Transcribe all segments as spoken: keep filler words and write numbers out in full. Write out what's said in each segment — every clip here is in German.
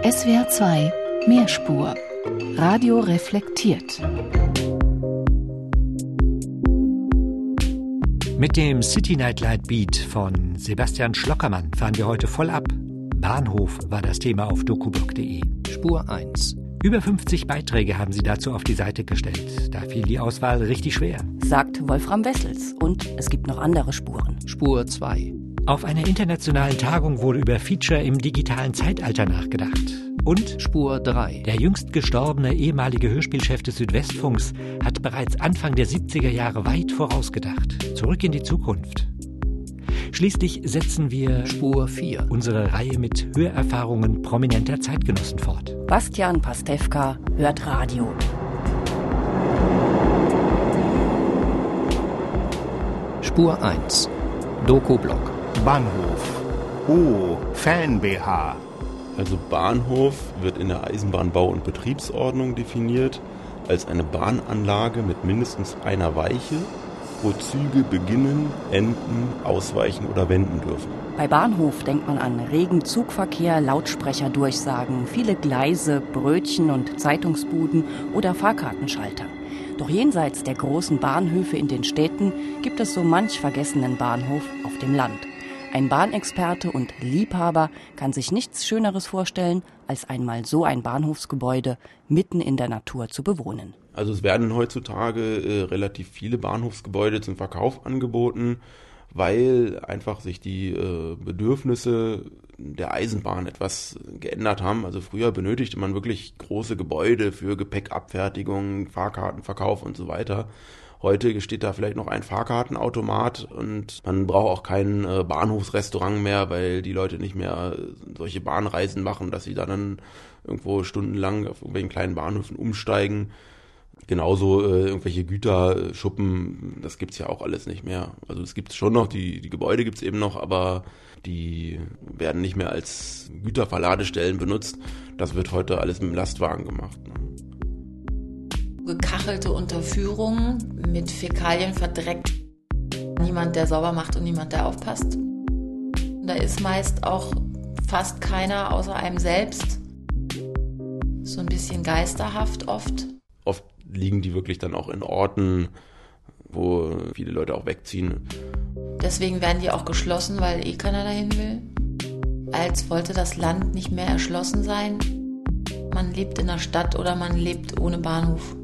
S W R zwei Mehrspur. Radio reflektiert. Mit dem City Nightlight Beat von Sebastian Schlockermann fahren wir heute voll ab. Bahnhof war das Thema auf dokublog punkt de. Spur eins. Über fünfzig Beiträge haben sie dazu auf die Seite gestellt. Da fiel die Auswahl richtig schwer. Sagt Wolfram Wessels. Und es gibt noch andere Spuren. Spur zwei. Auf einer internationalen Tagung wurde über Feature im digitalen Zeitalter nachgedacht. Und Spur drei. Der jüngst gestorbene ehemalige Hörspielchef des Südwestfunks hat bereits Anfang der siebziger Jahre weit vorausgedacht. Zurück in die Zukunft. Schließlich setzen wir Spur vier. unsere Reihe mit Hörerfahrungen prominenter Zeitgenossen fort. Bastian Pastewka hört Radio. Spur eins. Dokublog. Bahnhof. Oh, Fan-B H. Also Bahnhof wird in der Eisenbahnbau- und Betriebsordnung definiert als eine Bahnanlage mit mindestens einer Weiche, wo Züge beginnen, enden, ausweichen oder wenden dürfen. Bei Bahnhof denkt man an regen Zugverkehr, Lautsprecherdurchsagen, viele Gleise, Brötchen und Zeitungsbuden oder Fahrkartenschalter. Doch jenseits der großen Bahnhöfe in den Städten gibt es so manch vergessenen Bahnhof auf dem Land. Ein Bahnexperte und Liebhaber kann sich nichts Schöneres vorstellen, als einmal so ein Bahnhofsgebäude mitten in der Natur zu bewohnen. Also es werden heutzutage äh, relativ viele Bahnhofsgebäude zum Verkauf angeboten, weil einfach sich die äh, Bedürfnisse der Eisenbahn etwas geändert haben. Also früher benötigte man wirklich große Gebäude für Gepäckabfertigung, Fahrkartenverkauf und so weiter. Heute steht da vielleicht noch ein Fahrkartenautomat und man braucht auch kein äh, Bahnhofsrestaurant mehr, weil die Leute nicht mehr solche Bahnreisen machen, dass sie dann irgendwo stundenlang auf irgendwelchen kleinen Bahnhöfen umsteigen. Genauso äh, irgendwelche Güterschuppen, das gibt's ja auch alles nicht mehr. Also es gibt's schon noch, die, die Gebäude gibt's eben noch, aber die werden nicht mehr als Güterverladestellen benutzt. Das wird heute alles mit dem Lastwagen gemacht. Ne? Gekachelte Unterführungen mit Fäkalien verdreckt. Niemand, der sauber macht und niemand, der aufpasst. Da ist meist auch fast keiner außer einem selbst. So ein bisschen geisterhaft oft. Oft liegen die wirklich dann auch in Orten, wo viele Leute auch wegziehen. Deswegen werden die auch geschlossen, weil eh keiner dahin will. Als wollte das Land nicht mehr erschlossen sein. Man lebt in der Stadt oder man lebt ohne Bahnhof.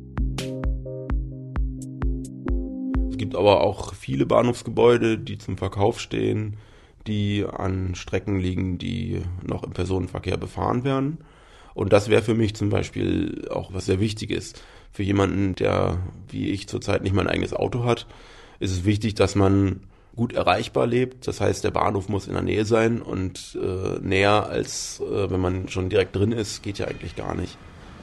Es gibt aber auch viele Bahnhofsgebäude, die zum Verkauf stehen, die an Strecken liegen, die noch im Personenverkehr befahren werden. Und das wäre für mich zum Beispiel auch was sehr Wichtiges. Für jemanden, der wie ich zurzeit nicht mein eigenes Auto hat, ist es wichtig, dass man gut erreichbar lebt. Das heißt, der Bahnhof muss in der Nähe sein und äh, näher als äh, wenn man schon direkt drin ist, geht ja eigentlich gar nicht.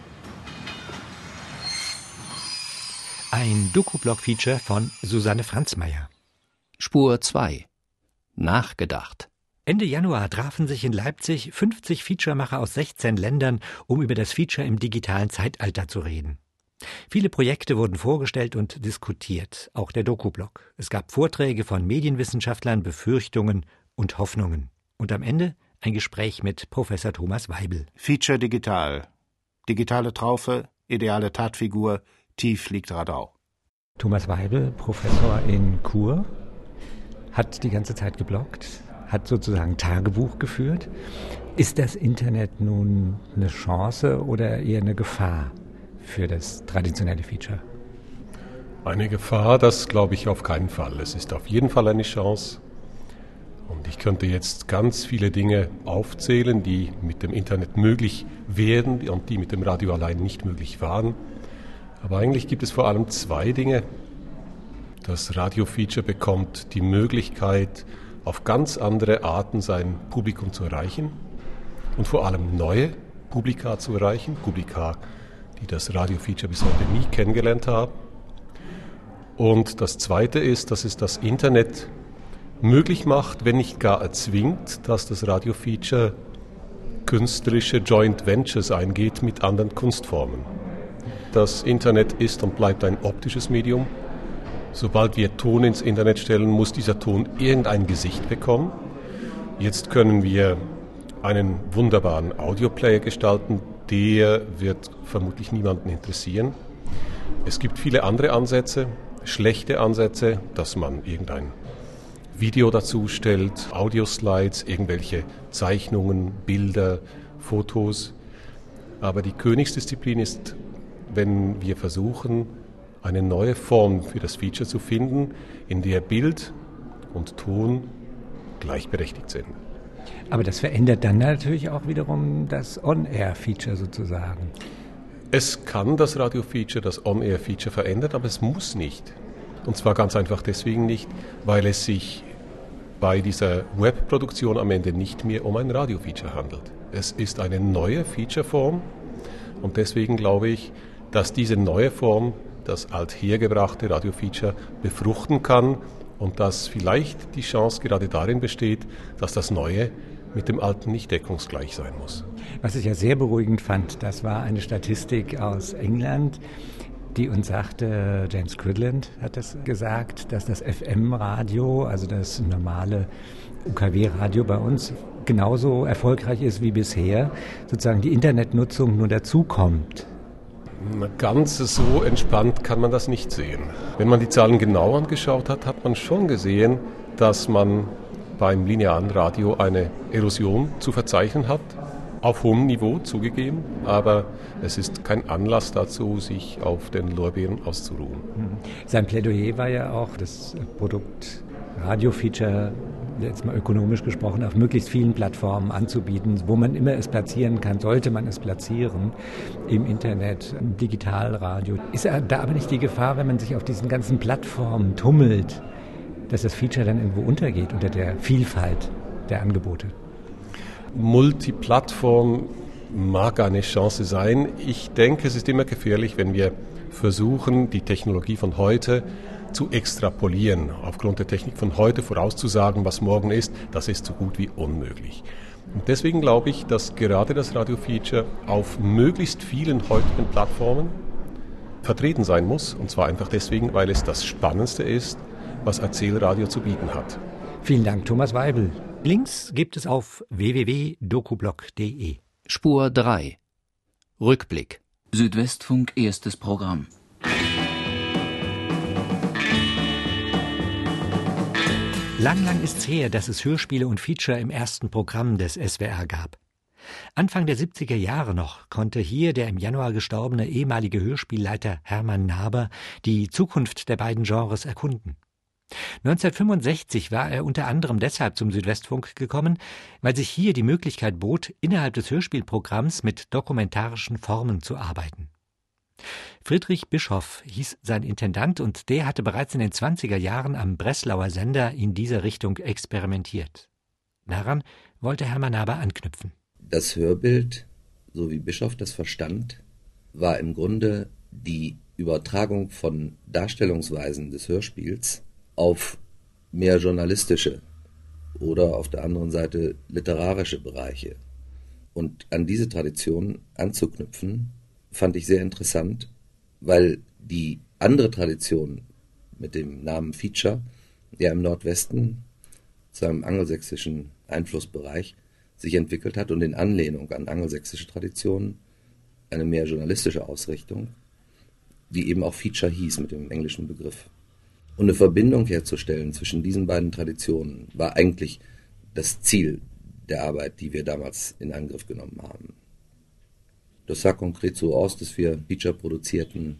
Ein Dokublog-Feature von Susanne Franzmeier. Spur zwei. Nachgedacht. Ende Januar trafen sich in Leipzig fünfzig Featuremacher aus sechzehn Ländern, um über das Feature im digitalen Zeitalter zu reden. Viele Projekte wurden vorgestellt und diskutiert, auch der Dokublog. Es gab Vorträge von Medienwissenschaftlern, Befürchtungen und Hoffnungen. Und am Ende ein Gespräch mit Professor Thomas Weibel. Feature digital. Digitale Traufe, ideale Tatfigur, tief liegt Radau. Thomas Weibel, Professor in Chur, hat die ganze Zeit gebloggt, hat sozusagen Tagebuch geführt. Ist das Internet nun eine Chance oder eher eine Gefahr für das traditionelle Feature? Eine Gefahr, das glaube ich auf keinen Fall. Es ist auf jeden Fall eine Chance. Und ich könnte jetzt ganz viele Dinge aufzählen, die mit dem Internet möglich wären und die mit dem Radio allein nicht möglich waren. Aber eigentlich gibt es vor allem zwei Dinge. Das Radio-Feature bekommt die Möglichkeit, auf ganz andere Arten sein Publikum zu erreichen und vor allem neue Publika zu erreichen, Publika, die das Radio-Feature bis heute nie kennengelernt haben. Und das Zweite ist, dass es das Internet möglich macht, wenn nicht gar erzwingt, dass das Radio-Feature künstlerische Joint Ventures eingeht mit anderen Kunstformen. Das Internet ist und bleibt ein optisches Medium. Sobald wir Ton ins Internet stellen, muss dieser Ton irgendein Gesicht bekommen. Jetzt können wir einen wunderbaren Audioplayer gestalten. Der wird vermutlich niemanden interessieren. Es gibt viele andere Ansätze, schlechte Ansätze, dass man irgendein Video dazu stellt, Audioslides, irgendwelche Zeichnungen, Bilder, Fotos. Aber die Königsdisziplin ist, wenn wir versuchen, eine neue Form für das Feature zu finden, in der Bild und Ton gleichberechtigt sind. Aber das verändert dann natürlich auch wiederum das On-Air-Feature sozusagen. Es kann das Radio-Feature, das On-Air-Feature verändern, aber es muss nicht. Und zwar ganz einfach deswegen nicht, weil es sich bei dieser Webproduktion am Ende nicht mehr um ein Radio-Feature handelt. Es ist eine neue Feature-Form und deswegen glaube ich, dass diese neue Form das althergebrachte Radio-Feature befruchten kann und dass vielleicht die Chance gerade darin besteht, dass das Neue mit dem Alten nicht deckungsgleich sein muss. Was ich ja sehr beruhigend fand, das war eine Statistik aus England, die uns sagte, James Cridland hat das gesagt, dass das F M-Radio, also das normale U K W-Radio bei uns, genauso erfolgreich ist wie bisher, sozusagen die Internetnutzung nur dazukommt. Ganz so entspannt kann man das nicht sehen. Wenn man die Zahlen genau angeschaut hat, hat man schon gesehen, dass man beim linearen Radio eine Erosion zu verzeichnen hat. Auf hohem Niveau zugegeben, aber es ist kein Anlass dazu, sich auf den Lorbeeren auszuruhen. Sein Plädoyer war ja auch, das Produkt Radio-Feature, jetzt mal ökonomisch gesprochen, auf möglichst vielen Plattformen anzubieten, wo man immer es platzieren kann, sollte man es platzieren, im Internet, im Digitalradio. Ist da aber nicht die Gefahr, wenn man sich auf diesen ganzen Plattformen tummelt, dass das Feature dann irgendwo untergeht unter der Vielfalt der Angebote? Multiplattform mag eine Chance sein. Ich denke, es ist immer gefährlich, wenn wir versuchen, die Technologie von heute zu extrapolieren. Aufgrund der Technik von heute vorauszusagen, was morgen ist, das ist so gut wie unmöglich. Und deswegen glaube ich, dass gerade das Radio-Feature auf möglichst vielen heutigen Plattformen vertreten sein muss. Und zwar einfach deswegen, weil es das Spannendste ist, was Erzählradio zu bieten hat. Vielen Dank, Thomas Weibel. Links gibt es auf w w w punkt dokublog punkt d e. Spur drei. Rückblick. Südwestfunk erstes Programm. Lang, lang ist's her, dass es Hörspiele und Feature im ersten Programm des S W R gab. Anfang der siebziger Jahre noch konnte hier der im Januar gestorbene ehemalige Hörspielleiter Hermann Naber die Zukunft der beiden Genres erkunden. neunzehnhundertfünfundsechzig war er unter anderem deshalb zum Südwestfunk gekommen, weil sich hier die Möglichkeit bot, innerhalb des Hörspielprogramms mit dokumentarischen Formen zu arbeiten. Friedrich Bischoff hieß sein Intendant und der hatte bereits in den zwanziger Jahren am Breslauer Sender in dieser Richtung experimentiert. Daran wollte Hermann Naber anknüpfen. Das Hörbild, so wie Bischoff das verstand, war im Grunde die Übertragung von Darstellungsweisen des Hörspiels auf mehr journalistische oder auf der anderen Seite literarische Bereiche. Und an diese Tradition anzuknüpfen, fand ich sehr interessant, weil die andere Tradition mit dem Namen Feature ja im Nordwesten zu einem angelsächsischen Einflussbereich sich entwickelt hat und in Anlehnung an angelsächsische Traditionen eine mehr journalistische Ausrichtung, die eben auch Feature hieß mit dem englischen Begriff. Und eine Verbindung herzustellen zwischen diesen beiden Traditionen war eigentlich das Ziel der Arbeit, die wir damals in Angriff genommen haben. Das sah konkret so aus, dass wir Feature produzierten,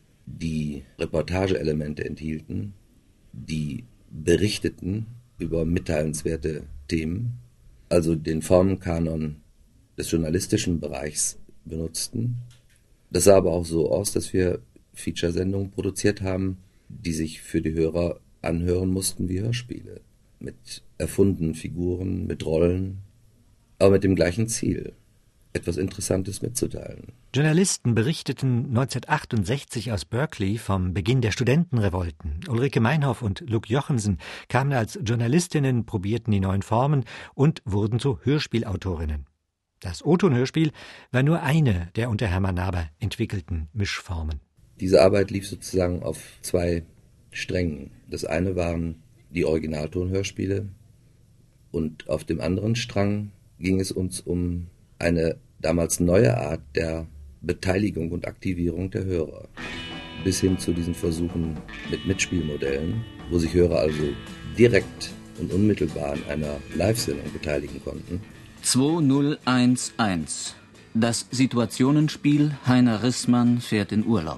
die Reportageelemente enthielten, die berichteten über mitteilenswerte Themen, also den Formenkanon des journalistischen Bereichs benutzten. Das sah aber auch so aus, dass wir Feature-Sendungen produziert haben, die sich für die Hörer anhören mussten wie Hörspiele, mit erfundenen Figuren, mit Rollen, aber mit dem gleichen Ziel, etwas Interessantes mitzuteilen. Journalisten berichteten neunzehnhundertachtundsechzig aus Berkeley vom Beginn der Studentenrevolten. Ulrike Meinhoff und Luc Jochensen kamen als Journalistinnen, probierten die neuen Formen und wurden zu Hörspielautorinnen. Das O-Ton-Hörspiel war nur eine der unter Hermann Naber entwickelten Mischformen. Diese Arbeit lief sozusagen auf zwei Strängen. Das eine waren die Originaltonhörspiele und auf dem anderen Strang ging es uns um eine damals neue Art der Beteiligung und Aktivierung der Hörer. Bis hin zu diesen Versuchen mit Mitspielmodellen, wo sich Hörer also direkt und unmittelbar an einer Live-Sendung beteiligen konnten. zwei null eins eins. Das Situationenspiel Heiner Rissmann fährt in Urlaub.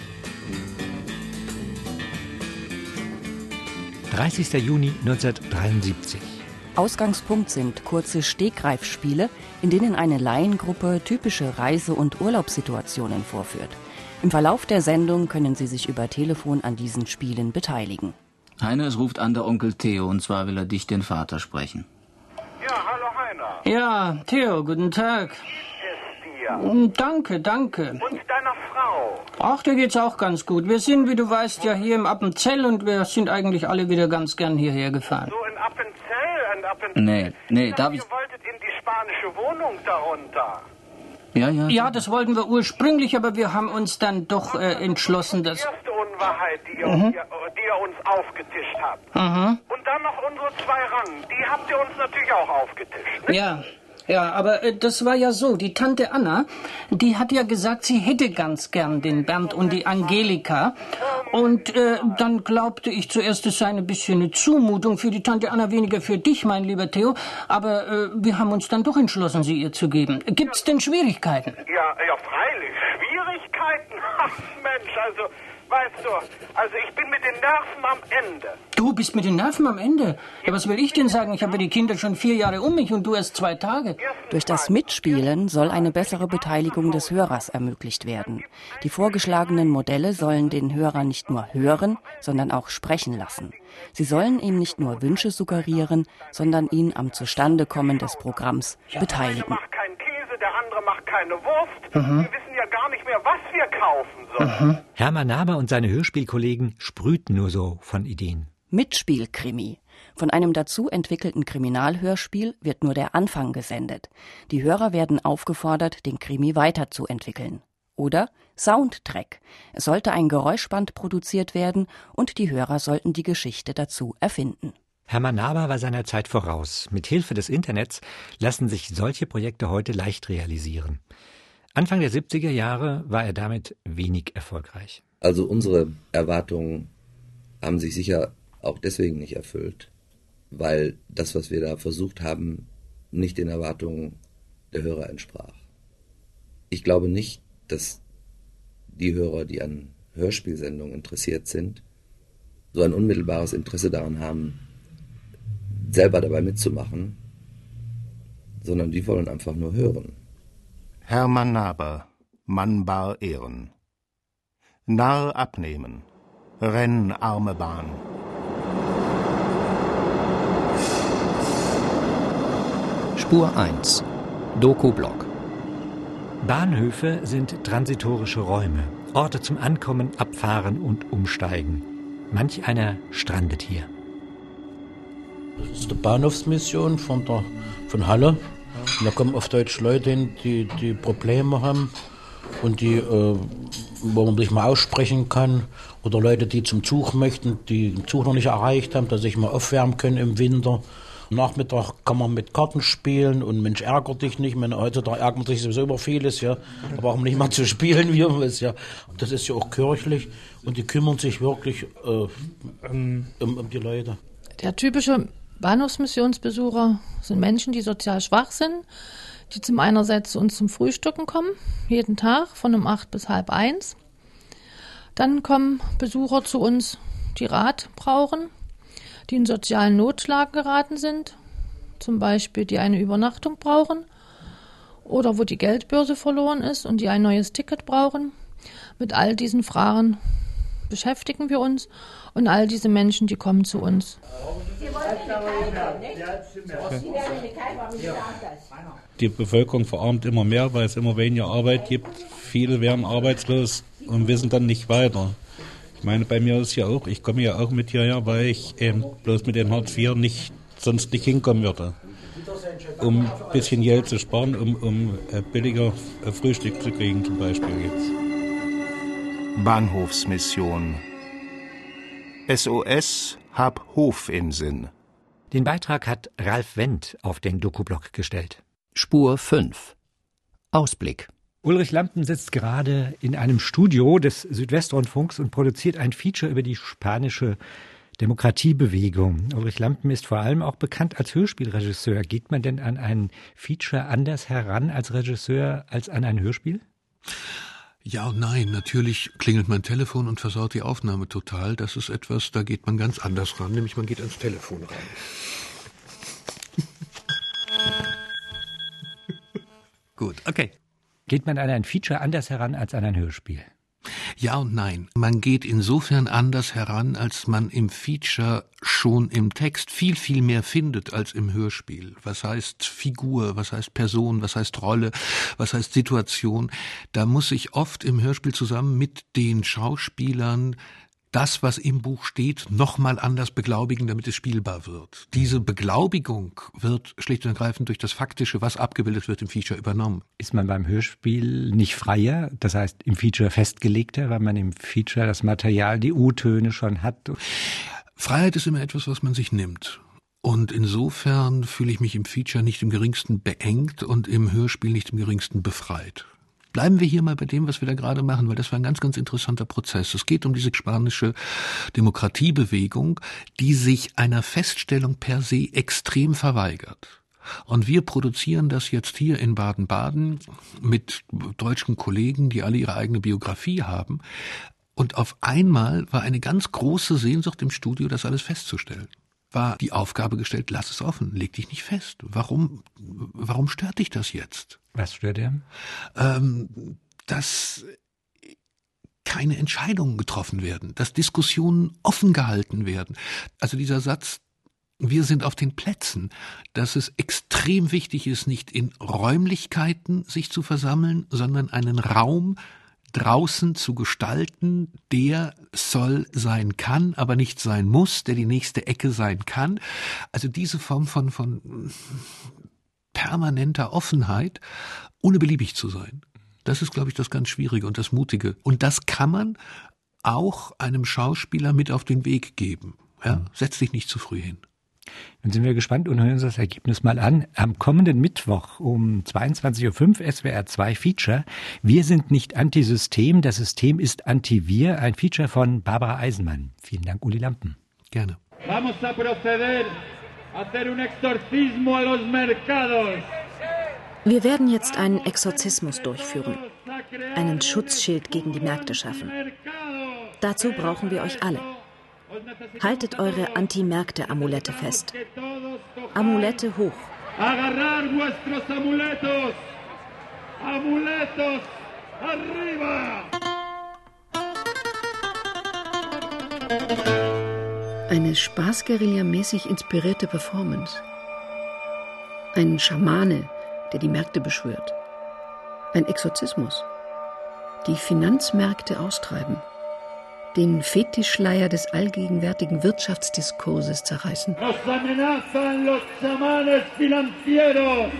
dreißigster Juni neunzehnhundertdreiundsiebzig. Ausgangspunkt sind kurze Stegreifspiele, in denen eine Laiengruppe typische Reise- und Urlaubssituationen vorführt. Im Verlauf der Sendung können Sie sich über Telefon an diesen Spielen beteiligen. Heiner, es ruft an der Onkel Theo, und zwar will er dich, den Vater, sprechen. Ja, hallo Heiner. Ja, Theo, guten Tag. Wie ist es dir? Danke, danke. Und deiner Frau? Ach, dir geht's auch ganz gut. Wir sind, wie du weißt, ja hier im Appenzell und wir sind eigentlich alle wieder ganz gern hierher gefahren. So in Appenzell? In Appenzell? Nee, nee, ich darf ich... Ihr wolltet in die spanische Wohnung darunter. Ja, ja. Ja, das wollten wir ursprünglich, aber wir haben uns dann doch äh, entschlossen, dass... Die erste Unwahrheit, die ihr, Mhm. die, die ihr uns aufgetischt habt. Mhm. Und dann noch unsere zwei Rannen. Die habt ihr uns natürlich auch aufgetischt, ne? Ja, ja, aber äh, das war ja so. Die Tante Anna, die hat ja gesagt, sie hätte ganz gern den Bernd und die Angelika. Und äh, dann glaubte ich zuerst, es sei ein bisschen eine Zumutung für die Tante Anna, weniger für dich, mein lieber Theo. Aber äh, wir haben uns dann doch entschlossen, sie ihr zu geben. Gibt's denn Schwierigkeiten? Ja, ja, freilich. Schwierigkeiten? Ach, Mensch, also, weißt du, also ich bin mit den Nerven am Ende. Du bist mit den Nerven am Ende? Ja, was will ich denn sagen? Ich habe die Kinder schon vier Jahre um mich und du erst zwei Tage. Durch das Mitspielen soll eine bessere Beteiligung des Hörers ermöglicht werden. Die vorgeschlagenen Modelle sollen den Hörer nicht nur hören, sondern auch sprechen lassen. Sie sollen ihm nicht nur Wünsche suggerieren, sondern ihn am Zustandekommen des Programms beteiligen. Der eine macht keinen Käse, der andere macht keine Wurst. Mhm. Wir wissen ja gar nicht mehr, was wir kaufen sollen. Mhm. Hermann Naber und seine Hörspielkollegen sprühten nur so von Ideen. Mitspielkrimi. Von einem dazu entwickelten Kriminalhörspiel wird nur der Anfang gesendet. Die Hörer werden aufgefordert, den Krimi weiterzuentwickeln. Oder Soundtrack. Es sollte ein Geräuschband produziert werden und die Hörer sollten die Geschichte dazu erfinden. Hermann Naber war seiner Zeit voraus. Mit Hilfe des Internets lassen sich solche Projekte heute leicht realisieren. Anfang der siebziger Jahre war er damit wenig erfolgreich. Also unsere Erwartungen haben sich sicher auch deswegen nicht erfüllt, weil das, was wir da versucht haben, nicht den Erwartungen der Hörer entsprach. Ich glaube nicht, dass die Hörer, die an Hörspielsendungen interessiert sind, so ein unmittelbares Interesse daran haben, selber dabei mitzumachen, sondern die wollen einfach nur hören. Hermann Naber, Mann bar Ehren. Narr abnehmen, renn arme Bahn. Spur eins. Doku-Blog. Bahnhöfe sind transitorische Räume, Orte zum Ankommen, Abfahren und Umsteigen. Manch einer strandet hier. Das ist die Bahnhofsmission von, der, von Halle. Und da kommen oft Deutsch Leute hin, die, die Probleme haben und die, äh, wo man sich mal aussprechen kann. Oder Leute, die zum Zug möchten, die den Zug noch nicht erreicht haben, dass sich mal aufwärmen können im Winter. Nachmittag kann man mit Karten spielen und Mensch, ärgert dich nicht. Meine, heutzutage ärgert man sich sowieso über vieles, ja. Aber auch nicht mal zu spielen, wie man es ja. Das ist ja auch kirchlich und die kümmern sich wirklich äh, um, um die Leute. Der typische Bahnhofsmissionsbesucher sind Menschen, die sozial schwach sind, die zum einerseits zu uns zum Frühstücken kommen, jeden Tag von um acht bis halb eins. Dann kommen Besucher zu uns, die Rat brauchen, die in sozialen Notschlag geraten sind, zum Beispiel die eine Übernachtung brauchen oder wo die Geldbörse verloren ist und die ein neues Ticket brauchen. Mit all diesen Fragen beschäftigen wir uns und all diese Menschen, die kommen zu uns. Die Bevölkerung verarmt immer mehr, weil es immer weniger Arbeit gibt. Viele werden arbeitslos und wissen dann nicht weiter. Ich meine, bei mir ist ja auch, ich komme ja auch mit hierher, weil ich eben bloß mit dem Hartz vier nicht, sonst nicht hinkommen würde. Um ein bisschen Geld zu sparen, um, um billiger Frühstück zu kriegen zum Beispiel jetzt. Bahnhofsmission. S O S, hab Hof im Sinn. Den Beitrag hat Ralf Wendt auf den Doku-Blog gestellt. Spur fünf. Ausblick. Ulrich Lampen sitzt gerade in einem Studio des Südwestrundfunks und produziert ein Feature über die spanische Demokratiebewegung. Ulrich Lampen ist vor allem auch bekannt als Hörspielregisseur. Geht man denn an ein Feature anders heran als Regisseur als an ein Hörspiel? Ja und nein. Natürlich klingelt mein Telefon und versaut die Aufnahme total. Das ist etwas, da geht man ganz anders ran, nämlich man geht ans Telefon ran. Gut, okay. Geht man an ein Feature anders heran als an ein Hörspiel? Ja und nein. Man geht insofern anders heran, als man im Feature schon im Text viel, viel mehr findet als im Hörspiel. Was heißt Figur, was heißt Person, was heißt Rolle, was heißt Situation. Da muss ich oft im Hörspiel zusammen mit den Schauspielern das, was im Buch steht, nochmal anders beglaubigen, damit es spielbar wird. Diese Beglaubigung wird schlicht und ergreifend durch das Faktische, was abgebildet wird, im Feature übernommen. Ist man beim Hörspiel nicht freier, das heißt im Feature festgelegter, weil man im Feature das Material, die U-Töne schon hat? Freiheit ist immer etwas, was man sich nimmt. Und insofern fühle ich mich im Feature nicht im geringsten beengt und im Hörspiel nicht im geringsten befreit. Bleiben wir hier mal bei dem, was wir da gerade machen, weil das war ein ganz, ganz interessanter Prozess. Es geht um diese spanische Demokratiebewegung, die sich einer Feststellung per se extrem verweigert. Und wir produzieren das jetzt hier in Baden-Baden mit deutschen Kollegen, die alle ihre eigene Biografie haben. Und auf einmal war eine ganz große Sehnsucht im Studio, das alles festzustellen. War die Aufgabe gestellt, lass es offen, leg dich nicht fest. Warum, warum stört dich das jetzt? Was stört er? Ähm, dass keine Entscheidungen getroffen werden, dass Diskussionen offen gehalten werden. Also dieser Satz, wir sind auf den Plätzen, dass es extrem wichtig ist, nicht in Räumlichkeiten sich zu versammeln, sondern einen Raum draußen zu gestalten, der soll sein kann, aber nicht sein muss, der die nächste Ecke sein kann. Also diese Form von, von permanenter Offenheit, ohne beliebig zu sein. Das ist, glaube ich, das ganz Schwierige und das Mutige. Und das kann man auch einem Schauspieler mit auf den Weg geben. Ja? Setz dich nicht zu früh hin. Dann sind wir gespannt und hören uns das Ergebnis mal an. Am kommenden Mittwoch um zweiundzwanzig Uhr fünf S W R zwei Feature. Wir sind nicht Antisystem, das System ist Anti-Wir. Ein Feature von Barbara Eisenmann. Vielen Dank, Uli Lampen. Gerne. Vamos a proceder a hacer un exorcismo a los mercados. Wir werden jetzt einen Exorzismus durchführen. Einen Schutzschild gegen die Märkte schaffen. Dazu brauchen wir euch alle. Haltet eure Anti-Märkte-Amulette fest. Amulette hoch. Agarrar vuestros amuletos. Amuletos arriba. Eine Spaßguerilla-mäßig inspirierte Performance. Ein Schamane, der die Märkte beschwört. Ein Exorzismus. Die Finanzmärkte austreiben. Den Fetischschleier des allgegenwärtigen Wirtschaftsdiskurses zerreißen. Nos amenazan los chamanes financieros.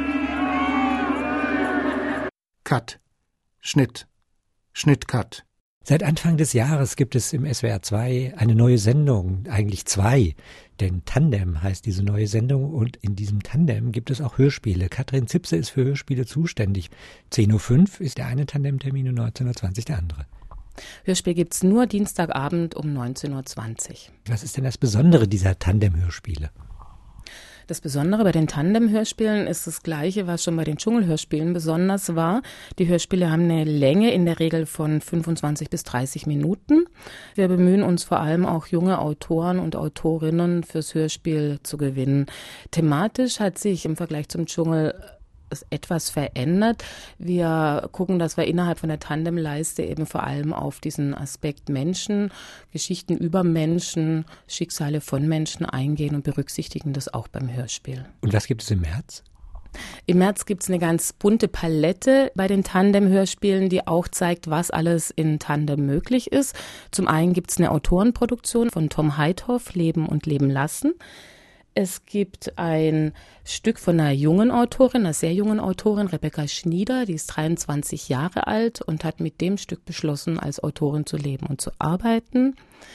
Cut. Schnitt. Schnitt, Cut. Seit Anfang des Jahres gibt es im S W R zwei eine neue Sendung, eigentlich zwei, denn Tandem heißt diese neue Sendung und in diesem Tandem gibt es auch Hörspiele. Katrin Zipse ist für Hörspiele zuständig. zehn Uhr fünf ist der eine Tandemtermin und neunzehn Uhr zwanzig der andere. Hörspiel gibt's nur Dienstagabend um neunzehn Uhr zwanzig. Was ist denn das Besondere dieser Tandem-Hörspiele? Das Besondere bei den Tandem-Hörspielen ist das Gleiche, was schon bei den Dschungelhörspielen besonders war. Die Hörspiele haben eine Länge in der Regel von fünfundzwanzig bis dreißig Minuten. Wir bemühen uns vor allem auch junge Autoren und Autorinnen fürs Hörspiel zu gewinnen. Thematisch hat sich im Vergleich zum Dschungel etwas verändert. Wir gucken, dass wir innerhalb von der Tandemleiste eben vor allem auf diesen Aspekt Menschen, Geschichten über Menschen, Schicksale von Menschen eingehen und berücksichtigen das auch beim Hörspiel. Und was gibt es im März? Im März gibt es eine ganz bunte Palette bei den Tandem-Hörspielen, die auch zeigt, was alles in Tandem möglich ist. Zum einen gibt es eine Autorenproduktion von Tom Heithoff, Leben und Leben lassen. Es gibt ein Stück von einer jungen Autorin, einer sehr jungen Autorin, Rebecca Schnieder, die ist dreiundzwanzig Jahre alt und hat mit dem Stück beschlossen, als Autorin zu leben und zu arbeiten.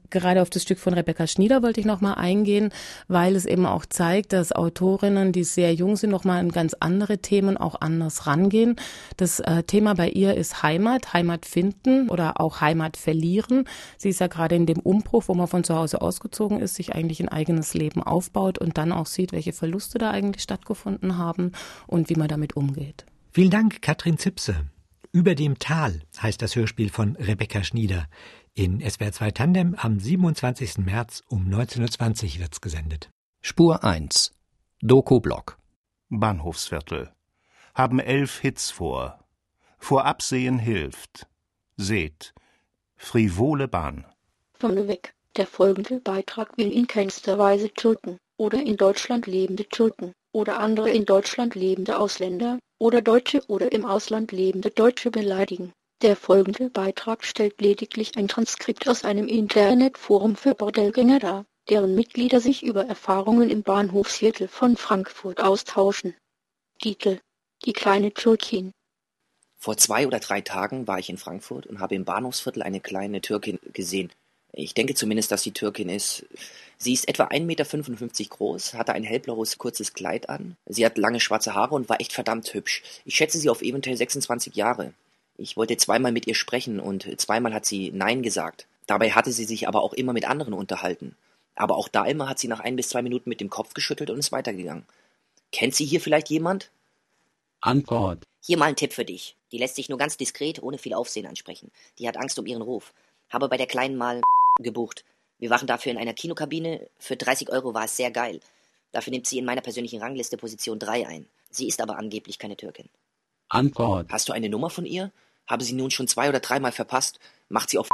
Gerade auf das Stück von Rebecca Schnieder wollte ich nochmal eingehen, weil es eben auch zeigt, dass Autorinnen, die sehr jung sind, nochmal an ganz andere Themen auch anders rangehen. Das äh, Thema bei ihr ist Heimat, Heimat finden oder auch Heimat verlieren. Sie ist ja gerade in dem Umbruch, wo man von zu Hause ausgezogen ist, sich eigentlich ein eigenes Leben aufbaut und dann auch sieht, welche Verluste da eigentlich stattgefunden haben und wie man damit umgeht. Vielen Dank, Katrin Zipse. Über dem Tal heißt das Hörspiel von Rebecca Schnieder. In S W R zwei Tandem am siebenundzwanzigsten März um neunzehn Uhr zwanzig wird's gesendet. Spur eins. Doku-Blog. Bahnhofsviertel. Haben elf Hits vor. Vorabsehen hilft. Seht. Frivole Bahn. Vorneweg. Der folgende Beitrag will in keinster Weise Türken oder in Deutschland lebende Türken oder andere in Deutschland lebende Ausländer oder Deutsche oder im Ausland lebende Deutsche beleidigen. Der folgende Beitrag stellt lediglich ein Transkript aus einem Internetforum für Bordellgänger dar, deren Mitglieder sich über Erfahrungen im Bahnhofsviertel von Frankfurt austauschen. Titel: Die kleine Türkin. Vor zwei oder drei Tagen war ich in Frankfurt und habe im Bahnhofsviertel eine kleine Türkin gesehen. Ich denke zumindest, dass sie Türkin ist. Sie ist etwa ein Meter fünfundfünfzig groß, hatte ein hellblaues kurzes Kleid an. Sie hat lange schwarze Haare und war echt verdammt hübsch. Ich schätze sie auf eventuell sechsundzwanzig Jahre. Ich wollte zweimal mit ihr sprechen und zweimal hat sie Nein gesagt. Dabei hatte sie sich aber auch immer mit anderen unterhalten. Aber auch da immer hat sie nach ein bis zwei Minuten mit dem Kopf geschüttelt und ist weitergegangen. Kennt sie hier vielleicht jemand? Antwort. Hier mal ein Tipp für dich. Die lässt sich nur ganz diskret, ohne viel Aufsehen ansprechen. Die hat Angst um ihren Ruf. Habe bei der Kleinen mal gebucht. Wir waren dafür in einer Kinokabine. Für dreißig Euro war es sehr geil. Dafür nimmt sie in meiner persönlichen Rangliste Position drei ein. Sie ist aber angeblich keine Türkin. Antwort. Hast du eine Nummer von ihr? Habe sie nun schon zwei oder dreimal verpasst? Macht sie auf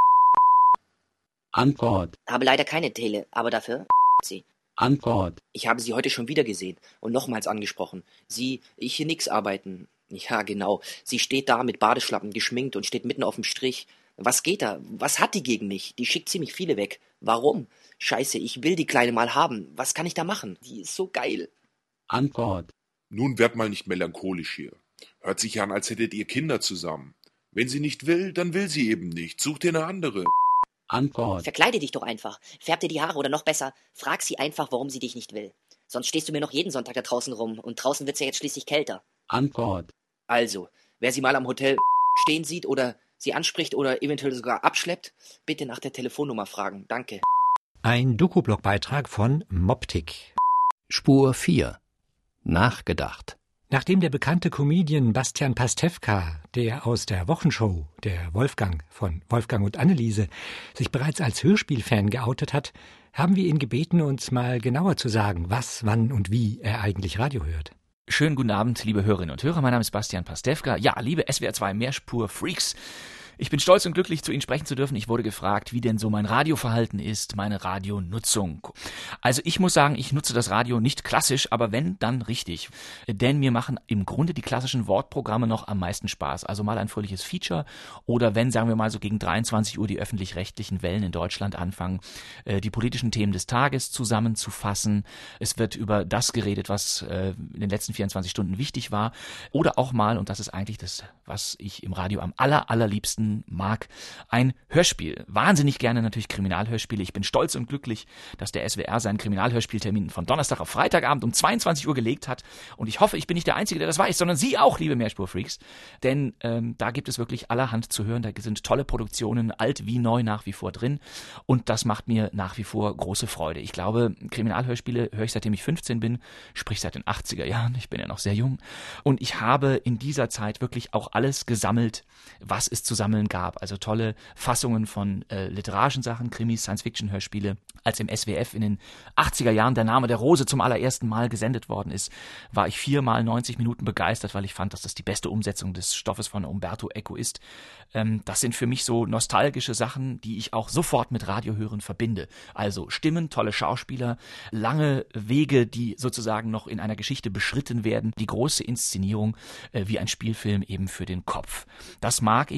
Antwort. Habe leider keine Tele, aber dafür sie. Antwort. Ich habe sie heute schon wieder gesehen und nochmals angesprochen. Sie, ich hier nix arbeiten. Ja, genau. Sie steht da mit Badeschlappen, geschminkt und steht mitten auf dem Strich. Was geht da? Was hat die gegen mich? Die schickt ziemlich viele weg. Warum? Scheiße, ich will die Kleine mal haben. Was kann ich da machen? Die ist so geil. Antwort. Nun werd mal nicht melancholisch hier. Hört sich an, als hättet ihr Kinder zusammen. Wenn sie nicht will, dann will sie eben nicht. Such dir eine andere. Antwort. Verkleide dich doch einfach. Färb dir die Haare oder noch besser, frag sie einfach, warum sie dich nicht will. Sonst stehst du mir noch jeden Sonntag da draußen rum und draußen wird's ja jetzt schließlich kälter. Antwort. Also, wer sie mal am Hotel stehen sieht oder sie anspricht oder eventuell sogar abschleppt, bitte nach der Telefonnummer fragen. Danke. Ein Doku-Blog-Beitrag von Moptik. Spur vier. Nachgedacht. Nachdem der bekannte Comedian Bastian Pastewka, der aus der Wochenshow, der Wolfgang von Wolfgang und Anneliese, sich bereits als Hörspielfan geoutet hat, haben wir ihn gebeten, uns mal genauer zu sagen, was, wann und wie er eigentlich Radio hört. Schönen guten Abend, liebe Hörerinnen und Hörer. Mein Name ist Bastian Pastewka. Ja, liebe S W R zwei Mehrspur-Freaks. Ich bin stolz und glücklich, zu Ihnen sprechen zu dürfen. Ich wurde gefragt, wie denn so mein Radioverhalten ist, meine Radionutzung. Also ich muss sagen, ich nutze das Radio nicht klassisch, aber wenn, dann richtig. Denn mir machen im Grunde die klassischen Wortprogramme noch am meisten Spaß. Also mal ein fröhliches Feature oder wenn, sagen wir mal, so gegen dreiundzwanzig Uhr die öffentlich-rechtlichen Wellen in Deutschland anfangen, die politischen Themen des Tages zusammenzufassen. Es wird über das geredet, was in den letzten vierundzwanzig Stunden wichtig war. Oder auch mal, und das ist eigentlich das, was ich im Radio am aller, allerliebsten mag, ein Hörspiel. Wahnsinnig gerne natürlich Kriminalhörspiele. Ich bin stolz und glücklich, dass der S W R seinen Kriminalhörspieltermin von Donnerstag auf Freitagabend um zweiundzwanzig Uhr gelegt hat. Und ich hoffe, ich bin nicht der Einzige, der das weiß, sondern Sie auch, liebe Mehrspur-Freaks. Denn ähm, da gibt es wirklich allerhand zu hören. Da sind tolle Produktionen, alt wie neu, nach wie vor drin. Und das macht mir nach wie vor große Freude. Ich glaube, Kriminalhörspiele höre ich seitdem ich fünfzehn bin, sprich seit den achtziger Jahren. Ich bin ja noch sehr jung. Und ich habe in dieser Zeit wirklich auch alles gesammelt, was es zu sammeln gab. Also tolle Fassungen von äh, literarischen Sachen, Krimis, Science-Fiction-Hörspiele. Als im S W F in den achtziger Jahren der Name der Rose zum allerersten Mal gesendet worden ist, war ich viermal neunzig Minuten begeistert, weil ich fand, dass das die beste Umsetzung des Stoffes von Umberto Eco ist. Ähm, das sind für mich so nostalgische Sachen, die ich auch sofort mit Radiohören verbinde. Also Stimmen, tolle Schauspieler, lange Wege, die sozusagen noch in einer Geschichte beschritten werden, die große Inszenierung äh, wie ein Spielfilm eben für den Kopf. Das mag ich und das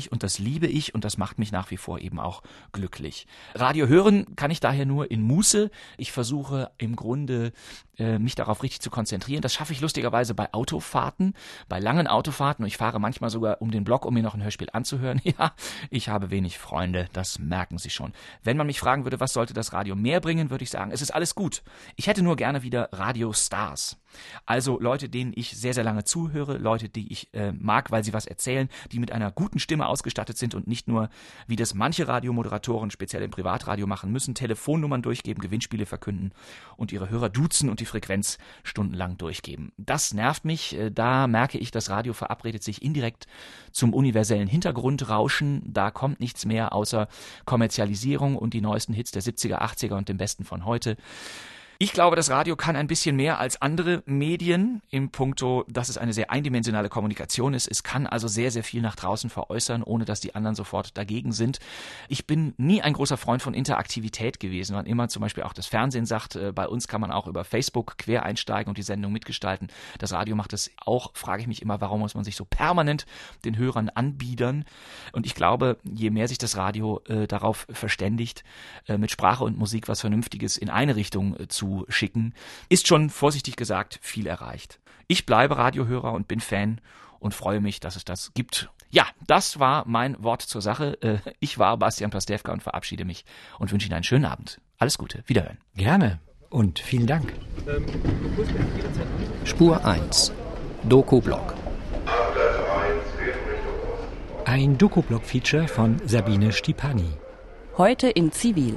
liebe ich und das macht mich nach wie vor eben auch glücklich. Radio hören kann ich daher nur in Muße. Ich versuche im Grunde äh, mich darauf richtig zu konzentrieren. Das schaffe ich lustigerweise bei Autofahrten, bei langen Autofahrten. Und ich fahre manchmal sogar um den Block, um mir noch ein Hörspiel anzuhören. Ja, ich habe wenig Freunde, das merken Sie schon. Wenn man mich fragen würde, was sollte das Radio mehr bringen, würde ich sagen, es ist alles gut. Ich hätte nur gerne wieder Radiostars. Also Leute, denen ich sehr, sehr lange zuhöre, Leute, die ich äh, mag, weil sie was erzählen, die mit einer guten Stimme ausgestattet sind und nicht nur, wie das manche Radiomoderatoren speziell im Privatradio machen müssen, Telefonnummern durchgeben, Gewinnspiele verkünden und ihre Hörer duzen und die Frequenz stundenlang durchgeben. Das nervt mich. Da merke ich, das Radio verabredet sich indirekt zum universellen Hintergrundrauschen. Da kommt nichts mehr außer Kommerzialisierung und die neuesten Hits der siebziger, achtziger und dem Besten von heute. Ich glaube, das Radio kann ein bisschen mehr als andere Medien im Punkto, dass es eine sehr eindimensionale Kommunikation ist. Es kann also sehr, sehr viel nach draußen veräußern, ohne dass die anderen sofort dagegen sind. Ich bin nie ein großer Freund von Interaktivität gewesen, wann immer zum Beispiel auch das Fernsehen sagt, äh, bei uns kann man auch über Facebook quer einsteigen und die Sendung mitgestalten. Das Radio macht es auch, frage ich mich immer, warum muss man sich so permanent den Hörern anbiedern? Und ich glaube, je mehr sich das Radio äh, darauf verständigt, äh, mit Sprache und Musik was Vernünftiges in eine Richtung äh, zu schicken, ist schon, vorsichtig gesagt, viel erreicht. Ich bleibe Radiohörer und bin Fan und freue mich, dass es das gibt. Ja, das war mein Wort zur Sache. Ich war Bastian Pastewka und verabschiede mich und wünsche Ihnen einen schönen Abend. Alles Gute, Wiederhören. Gerne und vielen Dank. Spur eins. Doku-Blog. Ein Doku-Blog-Feature von Sabine Stipani. Heute in Zivil.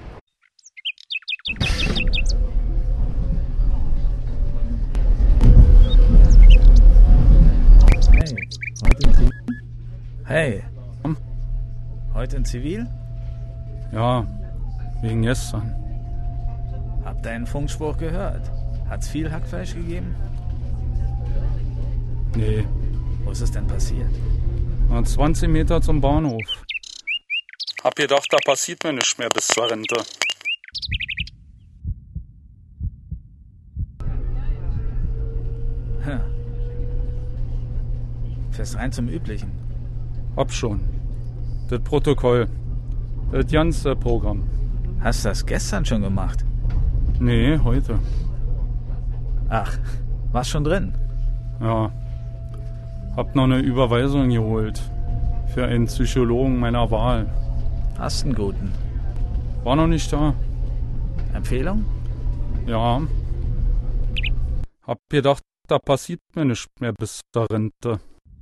Hey, heute in Zivil? Ja, wegen gestern. Hab deinen Funkspruch gehört. Hat's viel Hackfleisch gegeben? Nee. Wo ist es denn passiert? zwanzig Meter zum Bahnhof. Hab gedacht, da passiert mir nichts mehr bis zur Rente. Hm. Fährst rein zum Üblichen. Hab schon. Das Protokoll. Das ganze Programm. Hast du das gestern schon gemacht? Nee, heute. Ach, warst schon drin? Ja. Hab noch eine Überweisung geholt. Für einen Psychologen meiner Wahl. Hast einen guten. War noch nicht da. Empfehlung? Ja. Hab gedacht, da passiert mir nichts mehr bis zur Rente.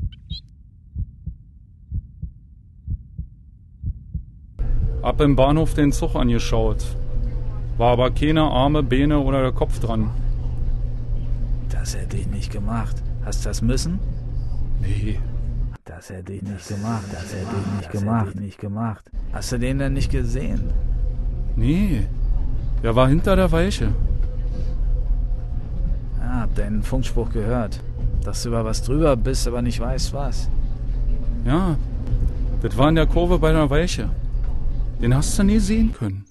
Hab im Bahnhof den Zug angeschaut. War aber keine Arme, Beine oder der Kopf dran. Das hätte ich nicht gemacht. Hast du das müssen? Nee. Das hätte ich nicht gemacht. Das hätte ich nicht gemacht. Nicht gemacht. Hast du den denn nicht gesehen? Nee. Der war hinter der Weiche. Ja, hab deinen Funkspruch gehört. Dass du über was drüber bist, aber nicht weißt was. Ja. Das war in der Kurve bei der Weiche. Den hast du nie sehen können.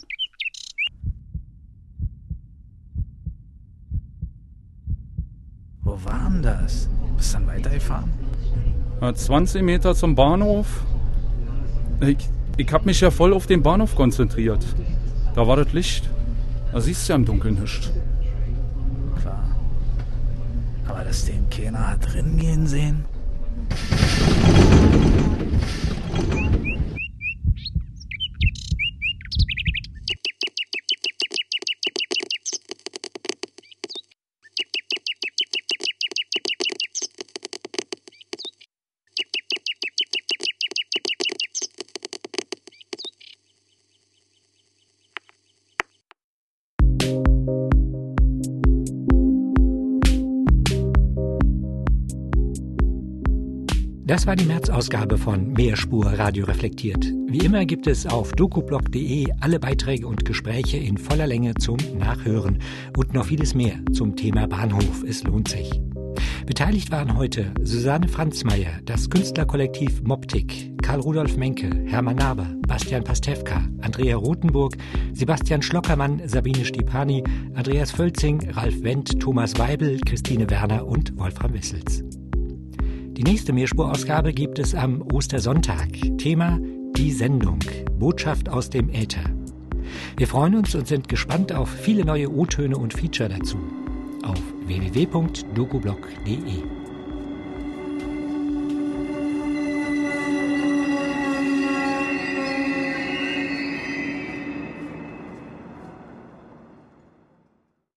Wo war denn das? Bist du dann weitergefahren? Ja, zwanzig Meter zum Bahnhof. Ich, ich hab mich ja voll auf den Bahnhof konzentriert. Da war das Licht. Da siehst du ja im Dunkeln nichts. Klar. Aber dass den keiner hat drin gehen sehen? Das war die März-Ausgabe von Mehrspur Radio reflektiert. Wie immer gibt es auf dokublog punkt de alle Beiträge und Gespräche in voller Länge zum Nachhören und noch vieles mehr zum Thema Bahnhof. Es lohnt sich. Beteiligt waren heute Susanne Franzmeier, das Künstlerkollektiv Moptik, Karl Rudolf Menke, Hermann Naber, Bastian Pastewka, Andrea Rothenburg, Sebastian Schlockermann, Sabine Stipani, Andreas Völzing, Ralf Wendt, Thomas Weibel, Christine Werner und Wolfram Wessels. Die nächste Mehrspurausgabe gibt es am Ostersonntag. Thema Die Sendung. Botschaft aus dem Äther. Wir freuen uns und sind gespannt auf viele neue O-Töne und Feature dazu. Auf w w w punkt dokublog punkt d e.